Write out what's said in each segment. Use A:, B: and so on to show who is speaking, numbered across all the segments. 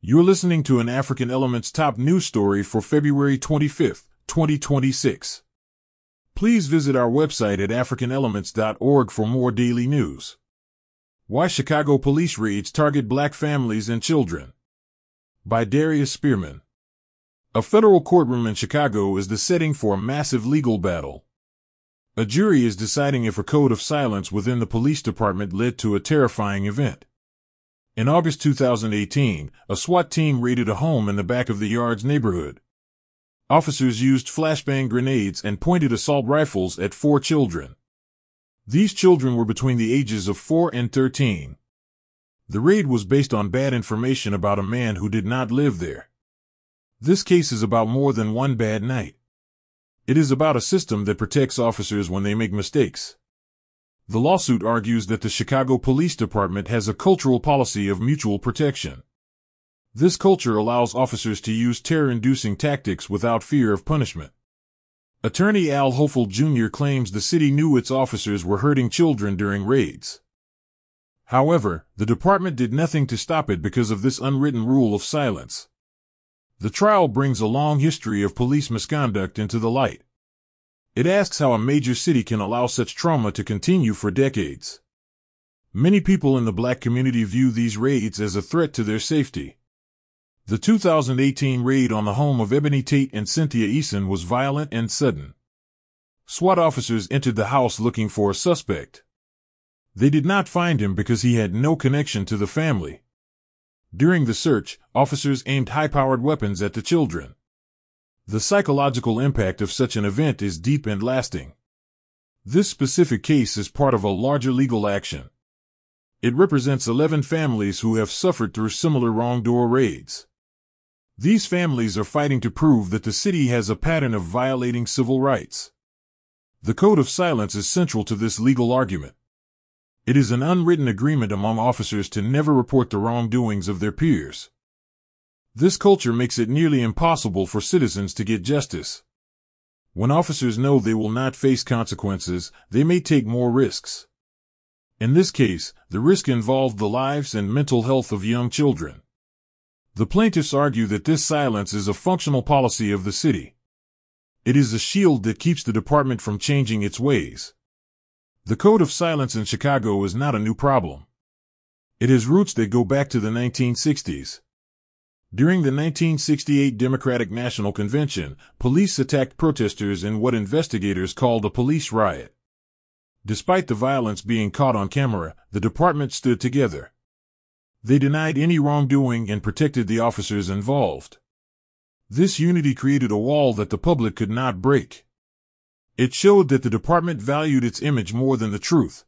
A: You're listening to an African Elements top news story for February 25, 2026. Please visit our website at africanelements.org for more daily news. Why Chicago police raids target black families and children. By Darius Spearman. A federal courtroom in Chicago is the setting for a massive legal battle. A jury is deciding if a code of silence within the police department led to a terrifying event. In August 2018, a SWAT team raided a home in the Back of the Yards neighborhood. Officers used flashbang grenades and pointed assault rifles at 4 children. These children were between the ages of 4 and 13. The raid was based on bad information about a man who did not live there. This case is about more than one bad night. It is about a system that protects officers when they make mistakes. The lawsuit argues that the Chicago Police Department has a cultural policy of mutual protection. This culture allows officers to use terror-inducing tactics without fear of punishment. Attorney Al Hofold Jr. claims the city knew its officers were hurting children during raids. However, the department did nothing to stop it because of this unwritten rule of silence. The trial brings a long history of police misconduct into the light. It asks how a major city can allow such trauma to continue for decades. Many people in the black community view these raids as a threat to their safety. The 2018 raid on the home of Ebony Tate and Cynthia Eason was violent and sudden. SWAT officers entered the house looking for a suspect. They did not find him because he had no connection to the family. During the search, officers aimed high-powered weapons at the children. The psychological impact of such an event is deep and lasting. This specific case is part of a larger legal action. It represents 11 families who have suffered through similar wrongdoer raids. These families are fighting to prove that the city has a pattern of violating civil rights. The code of silence is central to this legal argument. It is an unwritten agreement among officers to never report the wrongdoings of their peers. This culture makes it nearly impossible for citizens to get justice. When officers know they will not face consequences, they may take more risks. In this case, the risk involved the lives and mental health of young children. The plaintiffs argue that this silence is a functional policy of the city. It is a shield that keeps the department from changing its ways. The code of silence in Chicago is not a new problem. It has roots that go back to the 1960s. During the 1968 Democratic National Convention, police attacked protesters in what investigators called a police riot. Despite the violence being caught on camera, the department stood together. They denied any wrongdoing and protected the officers involved. This unity created a wall that the public could not break. It showed that the department valued its image more than the truth.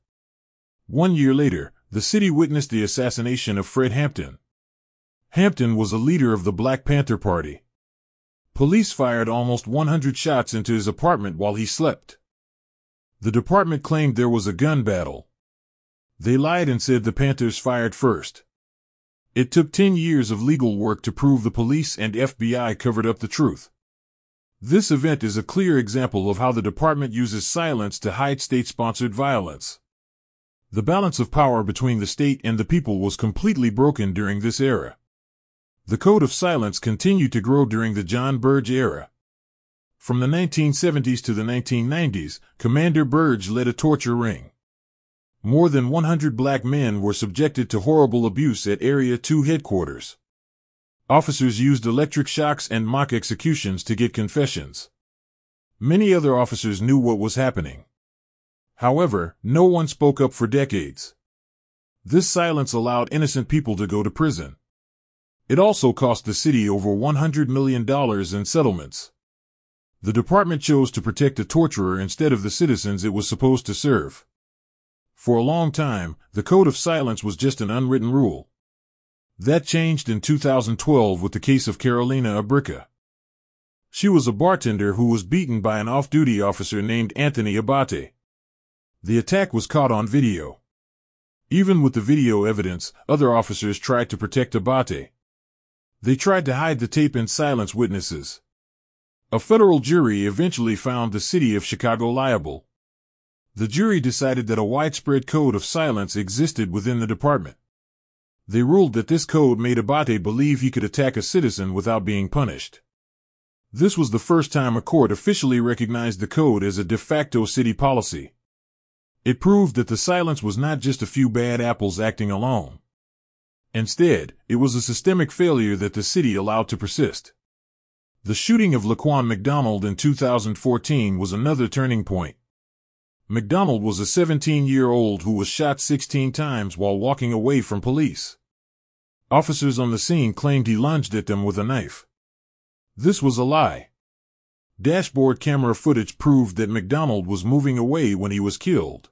A: 1 year later, the city witnessed the assassination of Fred Hampton. Hampton was a leader of the Black Panther Party. Police fired almost 100 shots into his apartment while he slept. The department claimed there was a gun battle. They lied and said the Panthers fired first. It took 10 years of legal work to prove the police and FBI covered up the truth. This event is a clear example of how the department uses silence to hide state-sponsored violence. The balance of power between the state and the people was completely broken during this era. The code of silence continued to grow during the John Burge era. From the 1970s to the 1990s, Commander Burge led a torture ring. More than 100 black men were subjected to horrible abuse at Area 2 headquarters. Officers used electric shocks and mock executions to get confessions. Many other officers knew what was happening. However, no one spoke up for decades. This silence allowed innocent people to go to prison. It also cost the city over $100 million in settlements. The department chose to protect the torturer instead of the citizens it was supposed to serve. For a long time, the code of silence was just an unwritten rule. That changed in 2012 with the case of Carolina Abrica. She was a bartender who was beaten by an off-duty officer named Anthony Abate. The attack was caught on video. Even with the video evidence, other officers tried to protect Abate. They tried to hide the tape and silence witnesses. A federal jury eventually found the city of Chicago liable. The jury decided that a widespread code of silence existed within the department. They ruled that this code made Abate believe he could attack a citizen without being punished. This was the first time a court officially recognized the code as a de facto city policy. It proved that the silence was not just a few bad apples acting alone. Instead, it was a systemic failure that the city allowed to persist. The shooting of Laquan McDonald in 2014 was another turning point. McDonald was a 17-year-old who was shot 16 times while walking away from police. Officers on the scene claimed he lunged at them with a knife. This was a lie. Dashboard camera footage proved that McDonald was moving away when he was killed.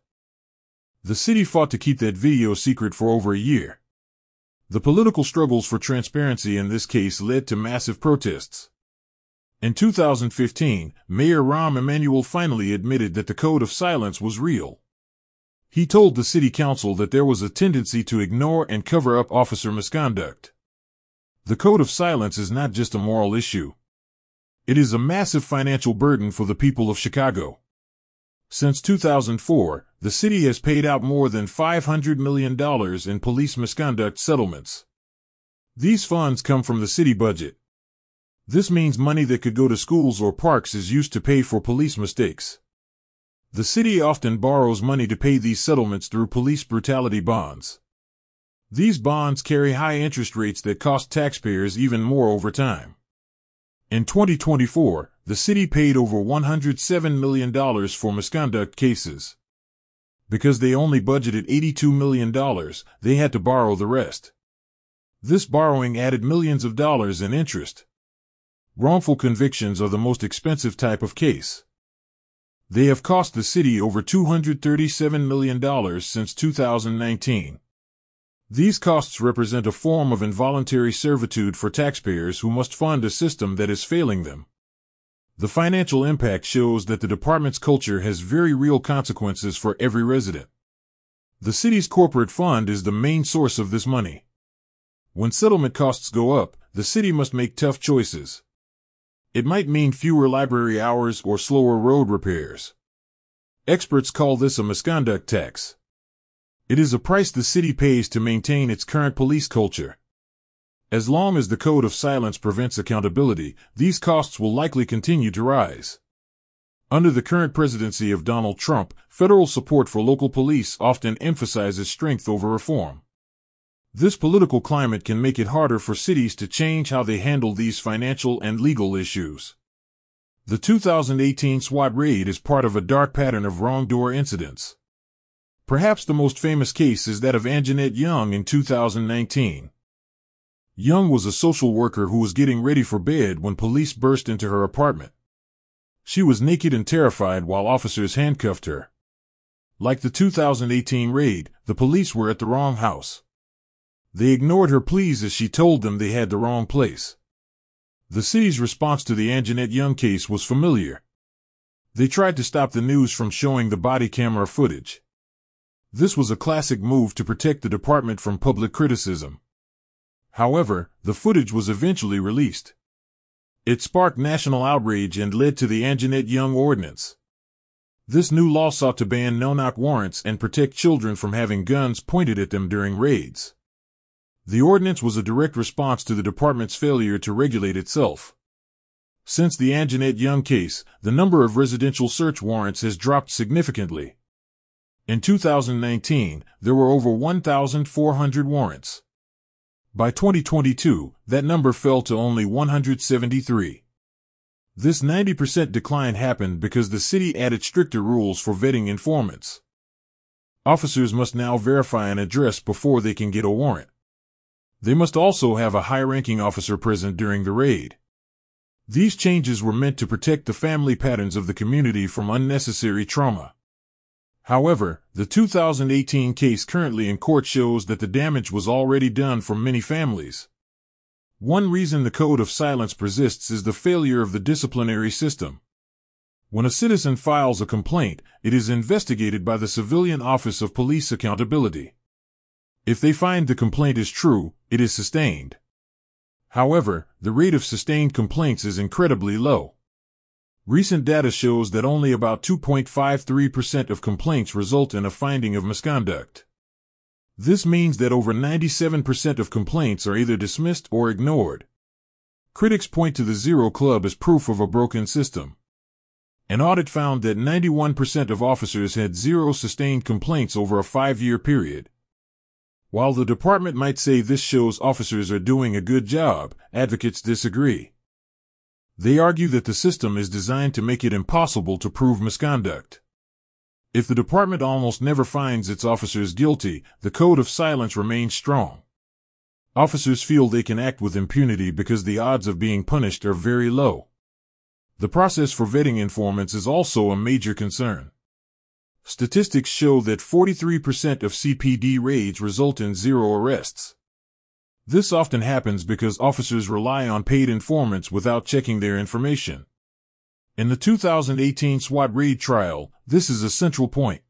A: The city fought to keep that video secret for over a year. The political struggles for transparency in this case led to massive protests. In 2015, Mayor Rahm Emanuel finally admitted that the code of silence was real. He told the city council that there was a tendency to ignore and cover up officer misconduct. The code of silence is not just a moral issue. It is a massive financial burden for the people of Chicago. Since 2004, the city has paid out more than $500 million in police misconduct settlements. These funds come from the city budget. This means money that could go to schools or parks is used to pay for police mistakes. The city often borrows money to pay these settlements through police brutality bonds. These bonds carry high interest rates that cost taxpayers even more over time. In 2024, the city paid over $107 million for misconduct cases. Because they only budgeted $82 million, they had to borrow the rest. This borrowing added millions of dollars in interest. Wrongful convictions are the most expensive type of case. They have cost the city over $237 million since 2019. These costs represent a form of involuntary servitude for taxpayers who must fund a system that is failing them. The financial impact shows that the department's culture has very real consequences for every resident. The city's corporate fund is the main source of this money. When settlement costs go up, the city must make tough choices. It might mean fewer library hours or slower road repairs. Experts call this a misconduct tax. It is a price the city pays to maintain its current police culture. As long as the code of silence prevents accountability, these costs will likely continue to rise. Under the current presidency of Donald Trump, federal support for local police often emphasizes strength over reform. This political climate can make it harder for cities to change how they handle these financial and legal issues. The 2018 SWAT raid is part of a dark pattern of wrongdoer incidents. Perhaps the most famous case is that of Anjanette Young in 2019. Young was a social worker who was getting ready for bed when police burst into her apartment. She was naked and terrified while officers handcuffed her. Like the 2018 raid, the police were at the wrong house. They ignored her pleas as she told them they had the wrong place. The city's response to the Anjanette Young case was familiar. They tried to stop the news from showing the body camera footage. This was a classic move to protect the department from public criticism. However, the footage was eventually released. It sparked national outrage and led to the Anjanette Young Ordinance. This new law sought to ban no-knock warrants and protect children from having guns pointed at them during raids. The ordinance was a direct response to the department's failure to regulate itself. Since the Anjanette Young case, the number of residential search warrants has dropped significantly. In 2019, there were over 1,400 warrants. By 2022, that number fell to only 173. This 90% decline happened because the city added stricter rules for vetting informants. Officers must now verify an address before they can get a warrant. They must also have a high-ranking officer present during the raid. These changes were meant to protect the family patterns of the community from unnecessary trauma. However, the 2018 case currently in court shows that the damage was already done for many families. One reason the code of silence persists is the failure of the disciplinary system. When a citizen files a complaint, it is investigated by the Civilian Office of Police Accountability. If they find the complaint is true, it is sustained. However, the rate of sustained complaints is incredibly low. Recent data shows that only about 2.53% of complaints result in a finding of misconduct. This means that over 97% of complaints are either dismissed or ignored. Critics point to the Zero Club as proof of a broken system. An audit found that 91% of officers had zero sustained complaints over a 5-year period. While the department might say this shows officers are doing a good job, advocates disagree. They argue that the system is designed to make it impossible to prove misconduct. If the department almost never finds its officers guilty, the code of silence remains strong. Officers feel they can act with impunity because the odds of being punished are very low. The process for vetting informants is also a major concern. Statistics show that 43% of CPD raids result in 0 arrests. This often happens because officers rely on paid informants without checking their information. In the 2018 SWAT raid trial, this is a central point.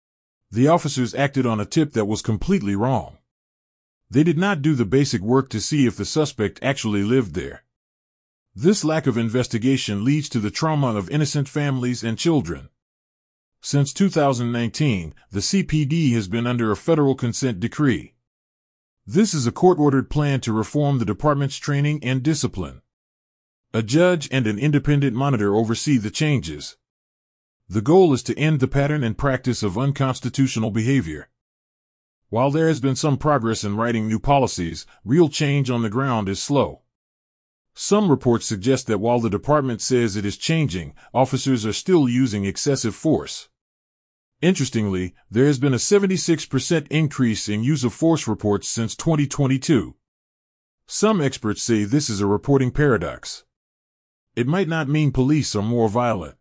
A: The officers acted on a tip that was completely wrong. They did not do the basic work to see if the suspect actually lived there. This lack of investigation leads to the trauma of innocent families and children. Since 2019, the CPD has been under a federal consent decree. This is a court-ordered plan to reform the department's training and discipline. A judge and an independent monitor oversee the changes. The goal is to end the pattern and practice of unconstitutional behavior. While there has been some progress in writing new policies, real change on the ground is slow. Some reports suggest that while the department says it is changing, officers are still using excessive force. Interestingly, there has been a 76% increase in use of force reports since 2022. Some experts say this is a reporting paradox. It might not mean police are more violent.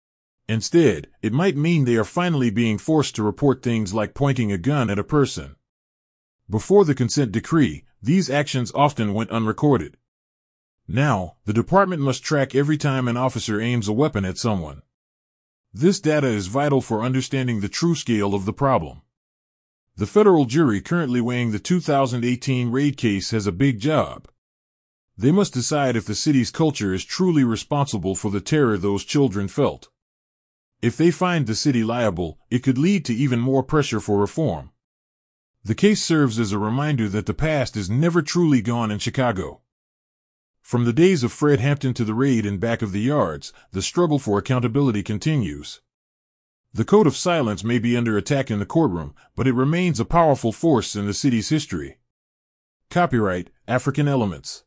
A: Instead, it might mean they are finally being forced to report things like pointing a gun at a person. Before the consent decree, these actions often went unrecorded. Now, the department must track every time an officer aims a weapon at someone. This data is vital for understanding the true scale of the problem. The federal jury currently weighing the 2018 raid case has a big job. They must decide if the city's culture is truly responsible for the terror those children felt. If they find the city liable, it could lead to even more pressure for reform. The case serves as a reminder that the past is never truly gone in Chicago. From the days of Fred Hampton to the raid in back of the yards, the struggle for accountability continues. The code of silence may be under attack in the courtroom, but it remains a powerful force in the city's history. Copyright, African Elements.